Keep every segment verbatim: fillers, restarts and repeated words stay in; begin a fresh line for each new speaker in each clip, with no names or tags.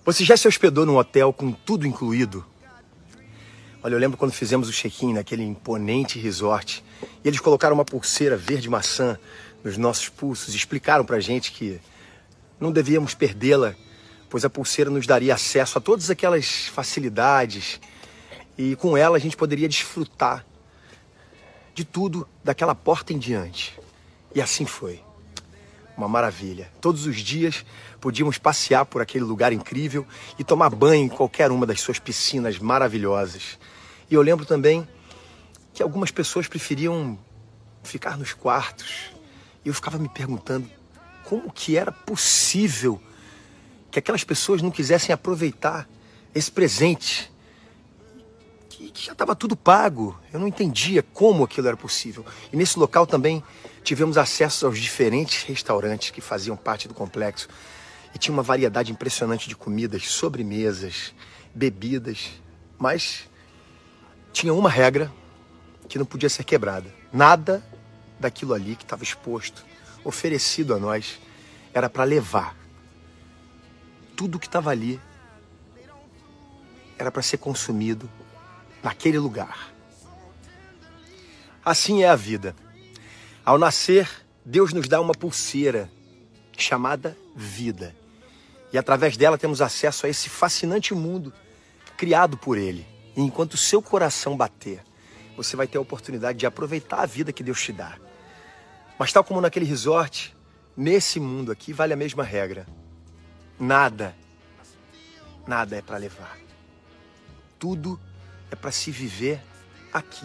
Você já se hospedou num hotel com tudo incluído? Olha, eu lembro quando fizemos o check-in naquele imponente resort e eles colocaram uma pulseira verde maçã nos nossos pulsos e explicaram pra gente que não devíamos perdê-la, pois a pulseira nos daria acesso a todas aquelas facilidades e com ela a gente poderia desfrutar de tudo daquela porta em diante. E assim foi. Uma maravilha. Todos os dias podíamos passear por aquele lugar incrível e tomar banho em qualquer uma das suas piscinas maravilhosas. E eu lembro também que algumas pessoas preferiam ficar nos quartos. E eu ficava me perguntando como que era possível que aquelas pessoas não quisessem aproveitar esse presente, que, que já estava tudo pago. Eu não entendia como aquilo era possível. E nesse local também tivemos acesso aos diferentes restaurantes que faziam parte do complexo. E tinha uma variedade impressionante de comidas, sobremesas, bebidas. Mas tinha uma regra que não podia ser quebrada. Nada daquilo ali que estava exposto, oferecido a nós, era para levar. Tudo que estava ali era para ser consumido naquele lugar. Assim é a vida. Ao nascer, Deus nos dá uma pulseira chamada vida. E através dela temos acesso a esse fascinante mundo criado por Ele. E enquanto o seu coração bater, você vai ter a oportunidade de aproveitar a vida que Deus te dá. Mas tal como naquele resort, nesse mundo aqui vale a mesma regra. Nada, nada é para levar. Tudo é para se viver aqui.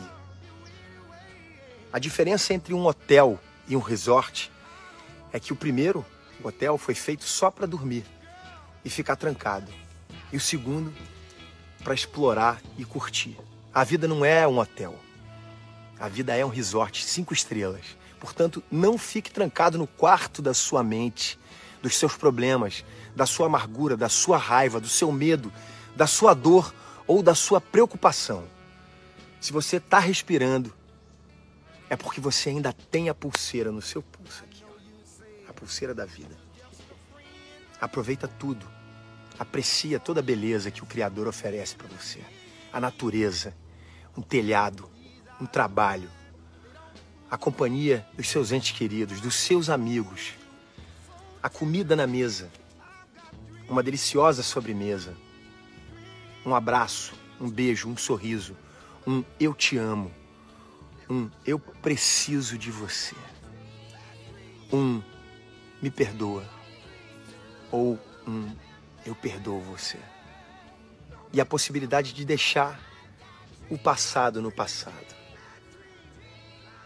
A diferença entre um hotel e um resort é que o primeiro, o hotel, foi feito só para dormir e ficar trancado. E o segundo, para explorar e curtir. A vida não é um hotel. A vida é um resort, cinco estrelas. Portanto, não fique trancado no quarto da sua mente, dos seus problemas, da sua amargura, da sua raiva, do seu medo, da sua dor ou da sua preocupação. Se você está respirando, é porque você ainda tem a pulseira no seu pulso aqui, ó. A pulseira da vida. Aproveita tudo. Aprecia toda a beleza que o Criador oferece para você. A natureza, um telhado, um trabalho, a companhia dos seus entes queridos, dos seus amigos, a comida na mesa, uma deliciosa sobremesa, um abraço, um beijo, um sorriso, um eu te amo, um eu preciso de você, um me perdoa ou um eu perdoo você. E a possibilidade de deixar o passado no passado.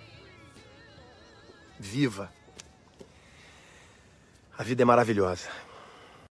Viva! A vida é maravilhosa.